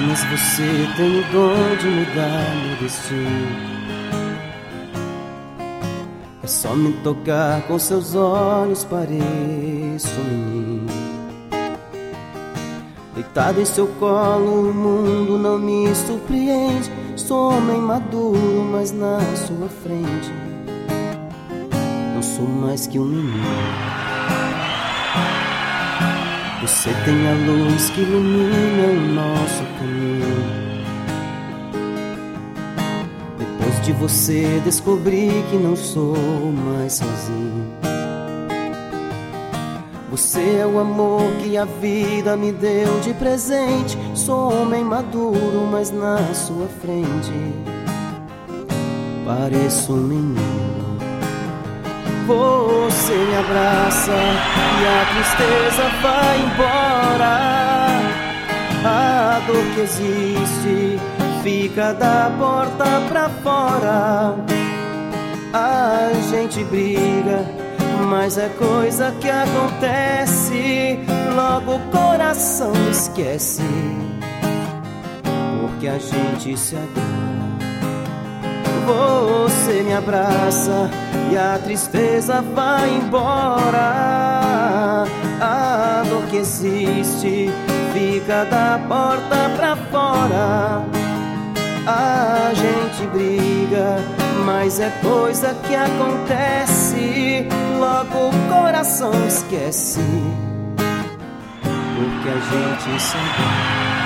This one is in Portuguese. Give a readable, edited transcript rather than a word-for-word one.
Mas você tem o dom de mudar meu destino. É só me tocar com seus olhos, pareço um menino. Deitado em seu colo, o mundo não me surpreende. Sou homem maduro, mas na sua frente não sou mais que um menino. Você tem a luz que ilumina o nosso caminho. Depois de você descobri que não sou mais sozinho. Você é o amor que a vida me deu de presente. Sou homem maduro, mas na sua frente pareço um menino. Você me abraça e a tristeza vai embora. A dor que existe fica da porta pra fora. A gente briga, mas é coisa que acontece. Logo o coração esquece, porque a gente se adora. Você me abraça e a tristeza vai embora. A dor que existe fica da porta pra fora. A gente briga, mas é coisa que acontece. Logo o coração esquece, porque a gente se adora.